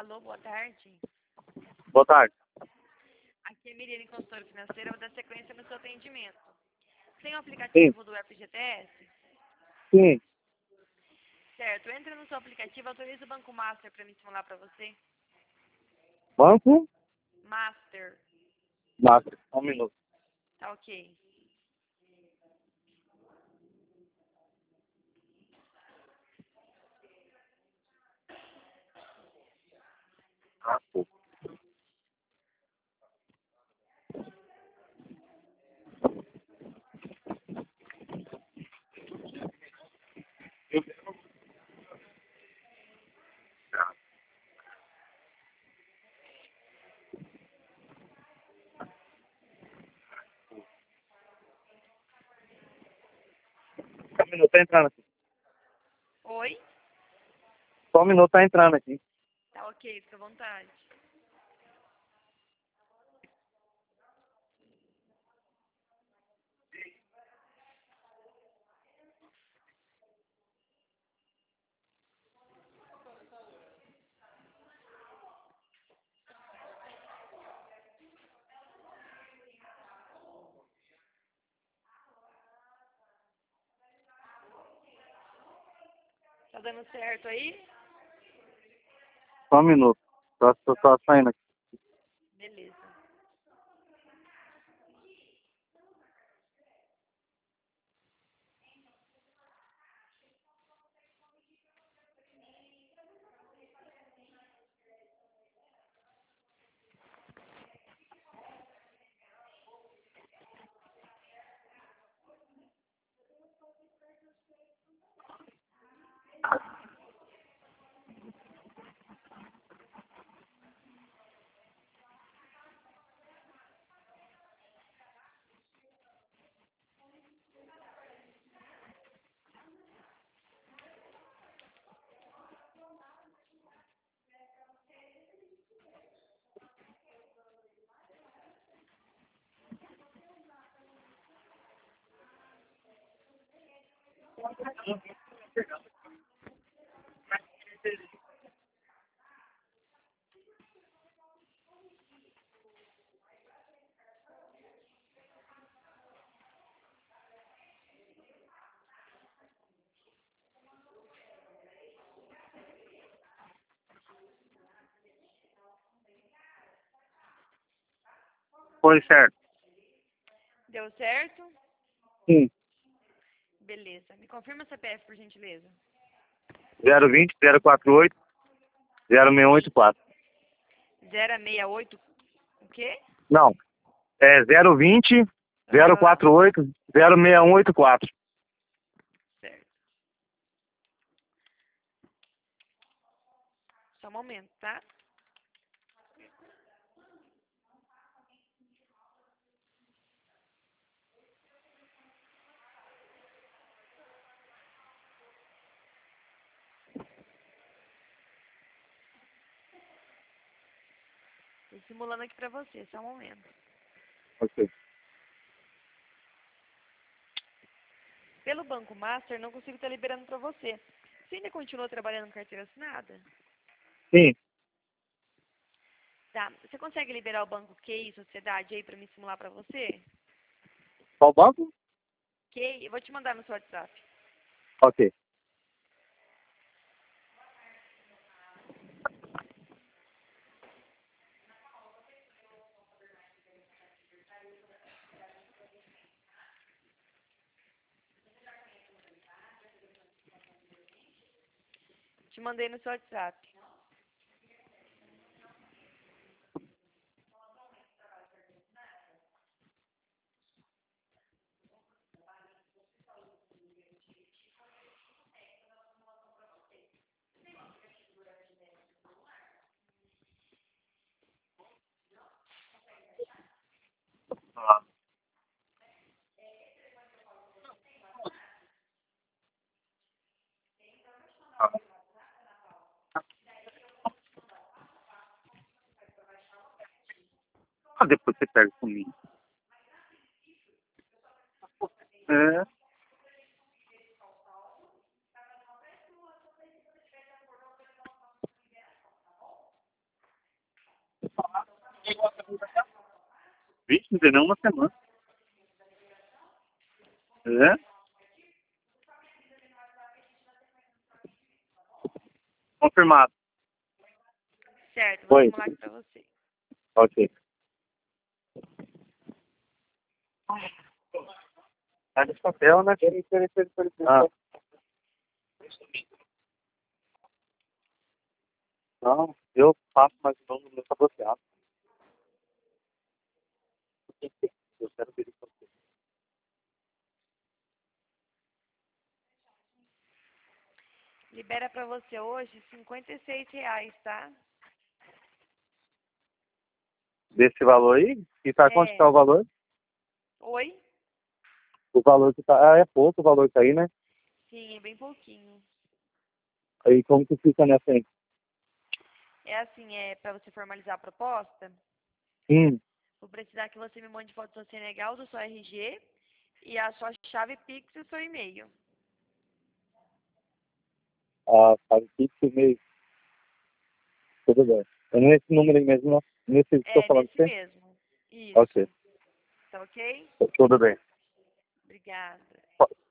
Alô, boa tarde. Boa tarde. Aqui é Miriane, consultora financeira, vou dar sequência no seu atendimento. Tem o Sim, aplicativo do FGTS? sim. Certo, entra no seu aplicativo, autoriza o Banco Master para me simular para você. Banco? Master, Master. Um minuto. tá ok. Ah, pô. Só um minuto, tá entrando aqui. Oi? Só um minuto, tá entrando aqui. Tá ok, fica à vontade. Tá dando certo aí? Só um minuto. Tô saindo aqui. Beleza. Foi certo. Deu certo? Sim. Beleza. Me confirma o CPF, por gentileza. 020 048 0684. 068, o quê? Não. É 020 Aham, 048 0684. certo. Só um momento, tá? Tô simulando aqui pra você, só um momento. Ok. Pelo Banco Master, não consigo estar liberando pra você. Você ainda continua trabalhando com carteira assinada? Sim. Tá. Você consegue liberar o Banco QI Sociedade aí pra me simular pra você? Qual banco? QI, eu vou te mandar no seu WhatsApp. Ok. Te mandei no seu WhatsApp. Ah, depois você pega comigo. É. Não tem nem uma semana. É? Confirmado. Certo, vou Oi. simular aqui pra você. Ok. Tá de papel, né? Ah. Não, eu faço, mas não no meu saboteado. Eu quero ver isso. Libera pra você hoje R$ 56, tá? Desse valor aí? E tá quanto tá É. o valor? Oi? O valor que tá. Ah, é pouco o valor que tá aí, né? Sim, é bem pouquinho. Aí como que fica nessa aí? É assim, é pra você formalizar a proposta, Hum. vou precisar que você me mande foto do seu CNH, do seu RG e a sua chave Pix e o seu e-mail. Ah, sabe que meio. Tudo bem. É nesse número aí mesmo, não? Nesse que eu tô É, falando nesse com você? mesmo. Isso. Ok. Tá ok? Tudo bem. Obrigada.